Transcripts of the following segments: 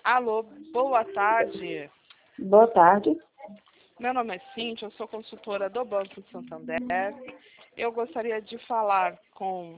Alô, boa tarde. Boa tarde. Meu nome é Cíntia, eu sou consultora do Banco Santander. Eu gostaria de falar com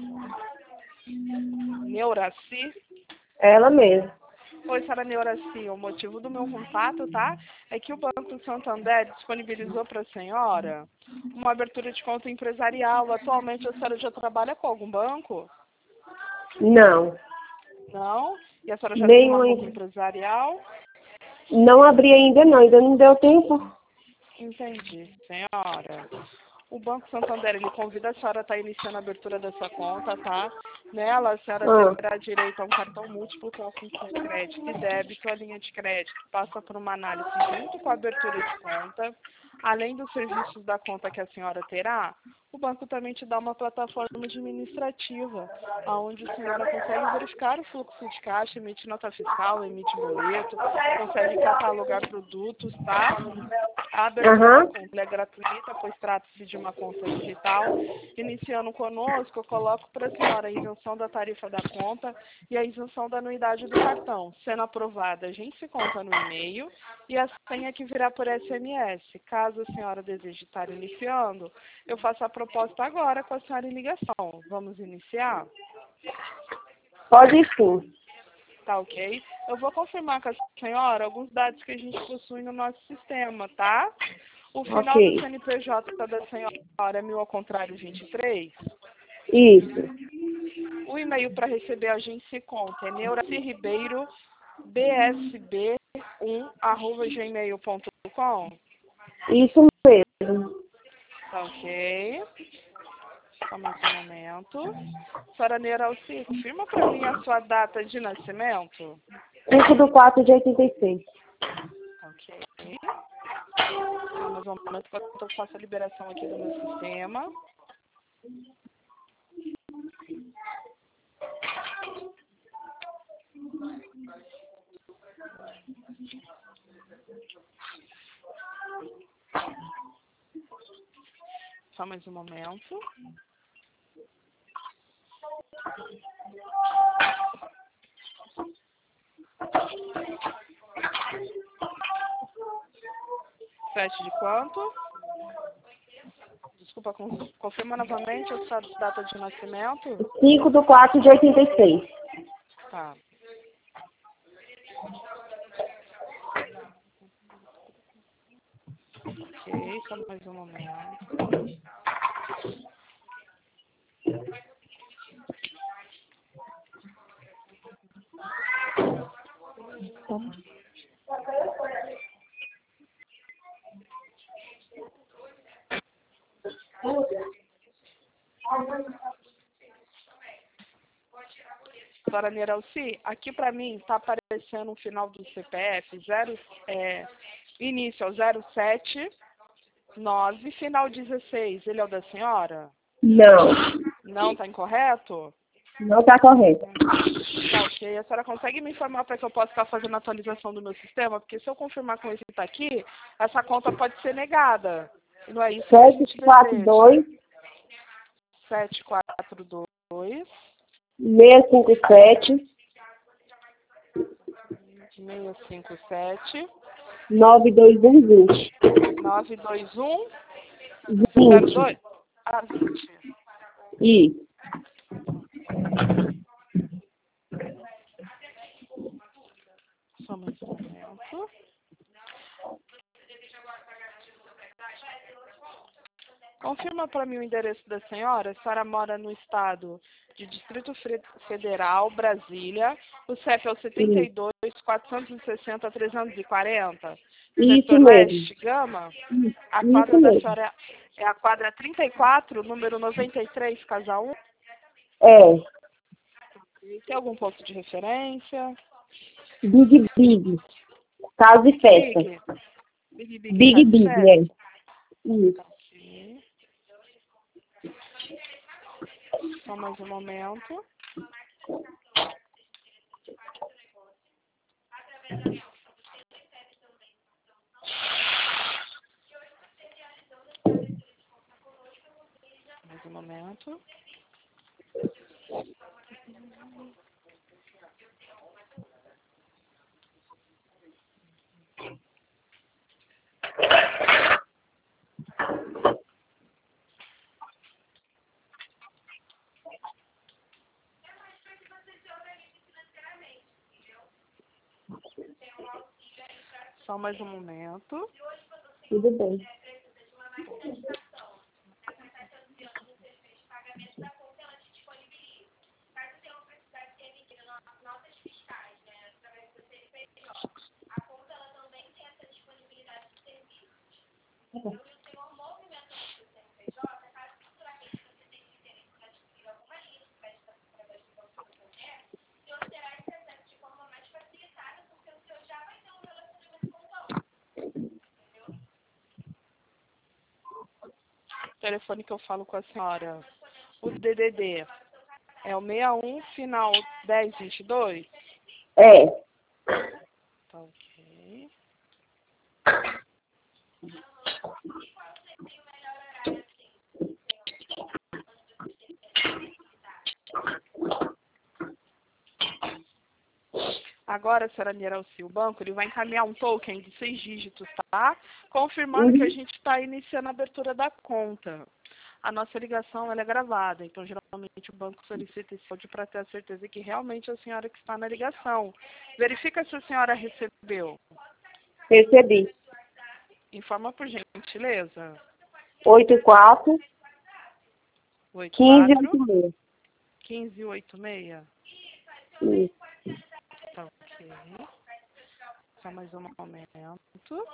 Neuraci. Ela mesma. Oi, senhora Neuraci, o motivo do meu contato, tá? É que o Banco Santander disponibilizou para a senhora uma abertura de conta empresarial. Atualmente a senhora já trabalha com algum banco? Não. Não? E a senhora já tem uma conta empresarial? Não abri ainda não deu tempo. Entendi, senhora. O Banco Santander, ele convida a senhora a estar iniciando a abertura da sua conta, tá? Nela, a senhora terá direito a um cartão múltiplo com função crédito e débito. A linha de crédito passa por uma análise junto com a abertura de conta. Além dos serviços da conta que a senhora terá, o banco também te dá uma plataforma administrativa, onde a senhora consegue verificar o fluxo de caixa, emite nota fiscal, emite boleto, consegue catalogar produtos, tá? A abertura da conta é gratuita, pois trata-se de uma conta digital. Iniciando conosco, eu coloco para a senhora a isenção da tarifa da conta e a isenção da anuidade do cartão. Sendo aprovada, a gente se conta no e-mail e a senha que virá por SMS. Caso a senhora deseje estar iniciando, eu faço a proposta agora com a senhora em ligação. Vamos iniciar? Pode sim. Tá ok? Eu vou confirmar com a senhora alguns dados que a gente possui no nosso sistema, tá? O final do CNPJ da senhora é 1000 ao contrário 23? Isso. O e-mail para receber a gente se conta é neuraciribeiro.bsb1@gmail.com. Isso mesmo. Tá ok? Só mais um momento. Senhora Neuralci, confirma para mim a sua data de nascimento. 5/4/86. Ok. Só mais um momento enquanto eu faço a liberação aqui do meu sistema. Só mais um momento. Sete de quanto? Desculpa, confirma novamente a sua data de nascimento. 5/4/86. Tá. Ok, só mais um momento. Senhora Neuralci, aqui para mim está aparecendo o final do CPF, início 079, final 16. Ele é o da senhora? Não. Não, está incorreto? Não está correto. Tá ok. A senhora consegue me informar para que eu possa estar fazendo a atualização do meu sistema? Porque se eu confirmar com esse que está aqui, essa conta pode ser negada. E não é isso que a gente deseja. 742 657 657 92120. 921 20. 02 20. Isso. Só mais um momento. Confirma para mim o endereço da senhora. A senhora mora no estado de Distrito Federal, Brasília. O CEP é o 72 460 340. Isso Setor mesmo. Leste, Gama. A quadra Isso da mesmo. senhora é a quadra 34, número 93, casa 1. É. Tem algum ponto de referência? Big. Casa e festa. Big, é. Isso. Ok. Só mais um momento. Mais um momento. Só mais um momento. Tudo bem. O telefone que eu falo com a senhora, o DDD, é o 61 final 1022? É. Tá ok. Agora, senhora Niralci, o banco ele vai encaminhar um token de 6 dígitos, tá? Confirmando que a gente está iniciando a abertura da conta. A nossa ligação ela é gravada, então geralmente o banco solicita esse áudio para ter a certeza que realmente é a senhora que está na ligação. Verifica se a senhora recebeu. Recebi. Informa por gentileza. 84 15 84 86. 1586. Isso. Tá ok. Só mais um momento.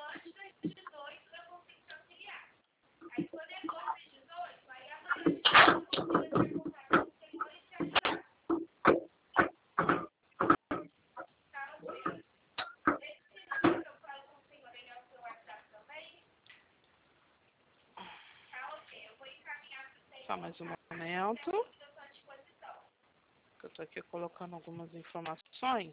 Só mais um momento. Eu estou aqui colocando algumas informações.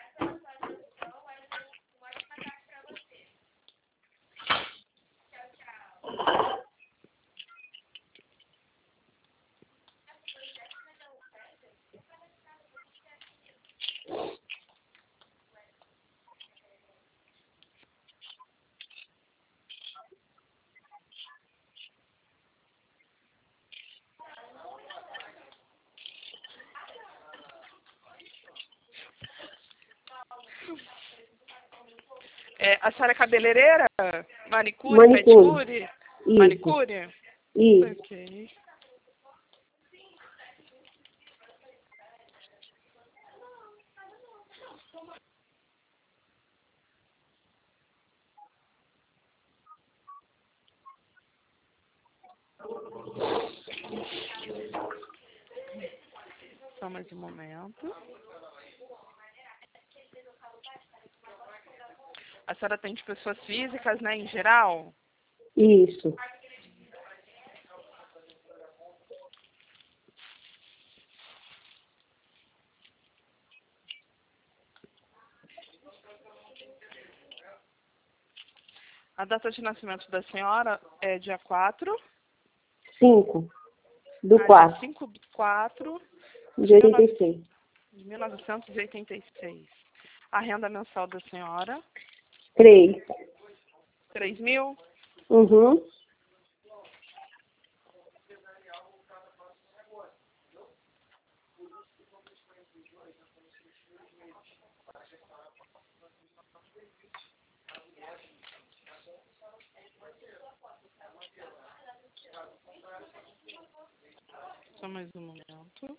A senhora é cabeleireira? Manicure, pedicure? Isso. Manicure? Isso. Ok. Só mais um momento. A senhora atende pessoas físicas, né, em geral? Isso. A data de nascimento da senhora é dia 4. 5 do Dia 4 5 de 4 de 86. de 1986. A renda mensal da senhora? 3. 3.000? Uhum. Só mais um momento.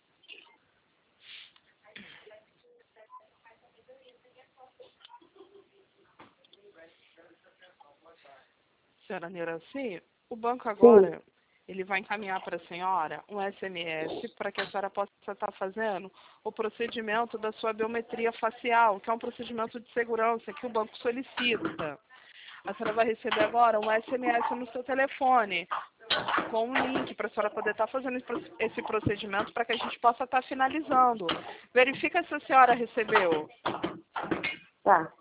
Senhora Niraci, o banco agora, ele vai encaminhar para a senhora um SMS para que a senhora possa estar fazendo o procedimento da sua biometria facial, que é um procedimento de segurança que o banco solicita. A senhora vai receber agora um SMS no seu telefone, com um link para a senhora poder estar fazendo esse procedimento para que a gente possa estar finalizando. Verifica se a senhora recebeu. Tá.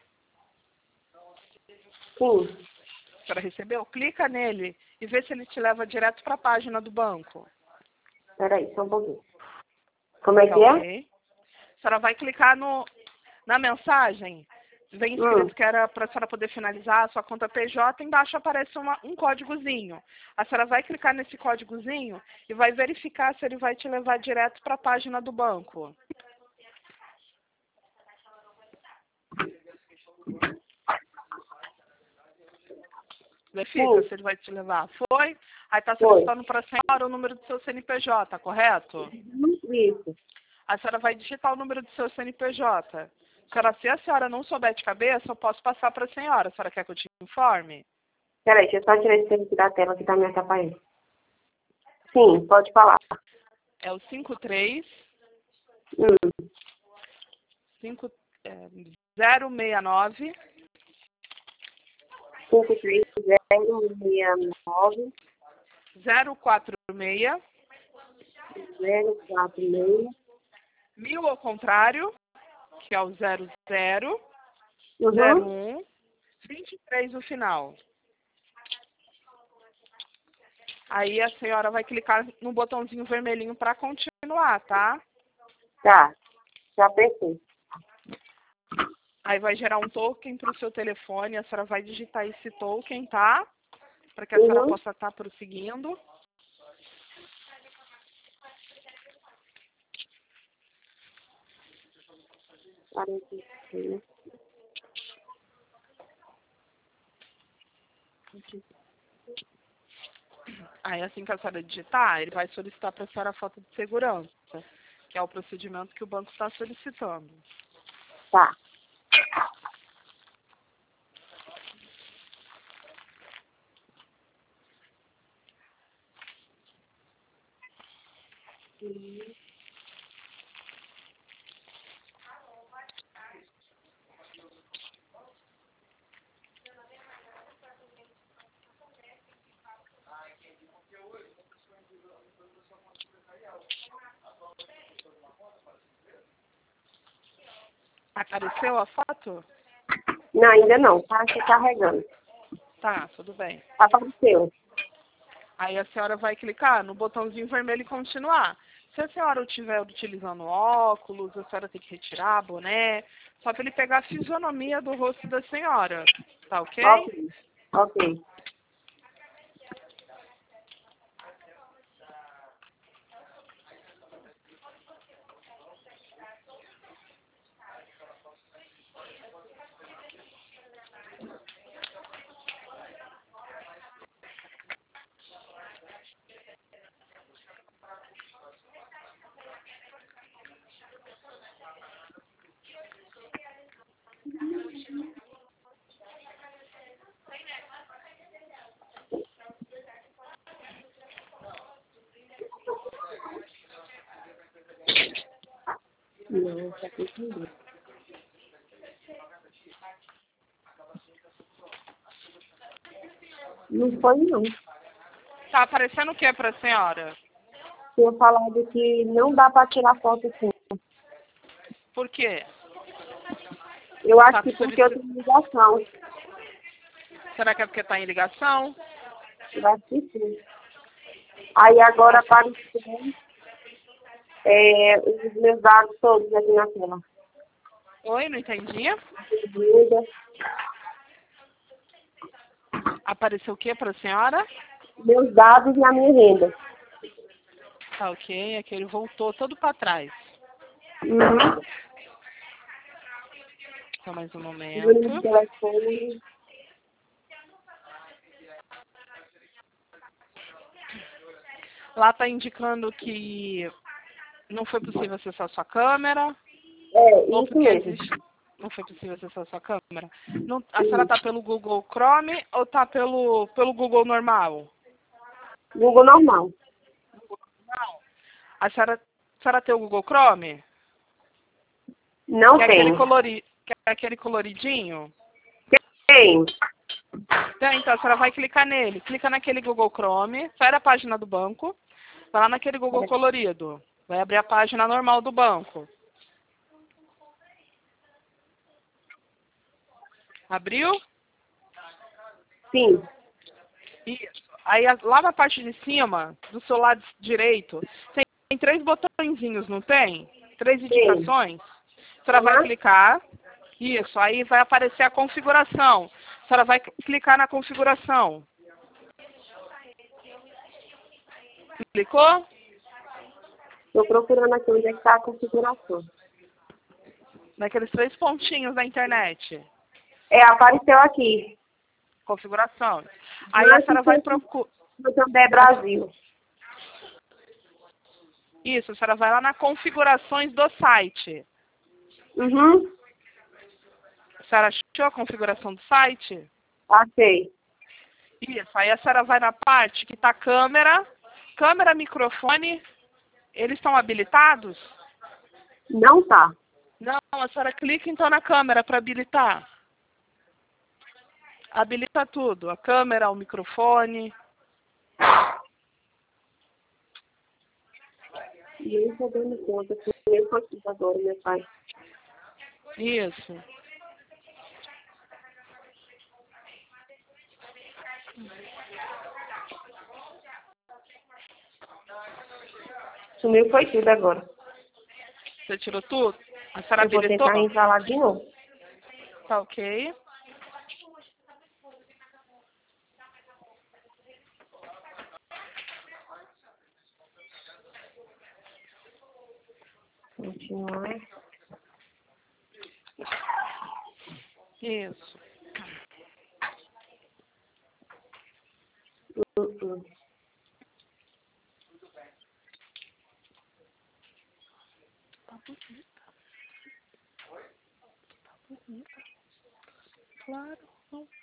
Sim. A senhora recebeu? Clica nele e vê se ele te leva direto para a página do banco. Peraí, só um pouquinho. Como é Tá que é? ok? A senhora vai clicar na mensagem. Vem escrito que era para a senhora poder finalizar a sua conta PJ, embaixo aparece um códigozinho. A senhora vai clicar nesse códigozinho e vai verificar se ele vai te levar direto para a página do banco. Verifica se ele vai te levar. Foi? Aí está Foi. solicitando para a senhora o número do seu CNPJ, correto? Isso. A senhora vai digitar o número do seu CNPJ. Senhora, se a senhora não souber de cabeça, eu posso passar para a senhora. A senhora quer que eu te informe? Peraí, deixa eu só tirar esse tempo da tela que tá me atrapalhando. Sim, pode falar. É o 53 Hum. 069 5369 046 046 1000 ao contrário, que é o 00 uhum. 01 23 no final. Aí a senhora vai clicar no botãozinho vermelhinho para continuar, tá? Tá, já pensei. Aí vai gerar um token para o seu telefone, a senhora vai digitar esse token, tá? Para que a senhora possa estar prosseguindo. Aí assim que a senhora digitar, ele vai solicitar para a senhora a foto de segurança, que é o procedimento que o banco está solicitando. Tá. Apareceu a foto? Não, ainda não. Tá aqui carregando. Tá, tudo bem. Apareceu. Aí a senhora vai clicar no botãozinho vermelho e continuar. Se a senhora estiver utilizando óculos, a senhora tem que retirar boné, só para ele pegar a fisionomia do rosto da senhora. Tá ok? Ok. Ok. Não, tá aqui entendi. Não foi, não. Tá aparecendo o que para a senhora? Tinha falado que não dá pra tirar foto assim. Por quê? Eu acho Tá que porque eu tenho ligação. Será que é porque está em ligação? Eu acho que sim. Aí agora apareceu os meus dados todos aqui na tela. Oi, não entendi. Vida, Apareceu o que para a senhora? meus dados e a minha renda. Tá ok, é que ele voltou todo para trás. Uhum. Só mais um O número de momento. telefone. Lá está indicando que não foi possível acessar sua câmera. Ou Isso porque mesmo. existe... Não foi possível acessar sua câmera. Não... A senhora está pelo Google Chrome ou está pelo Google normal? Google normal. A senhora tem o Google Chrome? Não Que é tem. que é aquele coloridinho? Tem. Então, a senhora vai clicar nele. Clica naquele Google Chrome, sai da página do banco, vai lá naquele Google colorido. Vai abrir a página normal do banco. Abriu? Sim. Isso. Aí, lá na parte de cima, do seu lado direito, tem três botõezinhos, não tem? Três indicações. A senhora vai clicar. Isso. Aí vai aparecer a configuração. A senhora vai clicar na configuração. Clicou? Estou procurando aqui onde é que está a configuração. Naqueles três pontinhos da internet. Apareceu aqui. Configuração. Aí a senhora vai procurar. Santander Brasil. Isso, a senhora vai lá na configurações do site. Uhum. A senhora achou a configuração do site? Achei. Isso, aí a senhora vai na parte que está câmera, microfone, eles estão habilitados? Não tá. Não, a senhora clica então na câmera para habilitar. Habilita tudo, a câmera, o microfone. Nem tô dando conta, com o meu computador, meu pai. Isso. Sumiu foi tudo agora. Você tirou tudo? A senhora Eu vou habilitou? tentar entrar lá de novo. Tá ok. Continuar. Isso. Uhum. Claro, não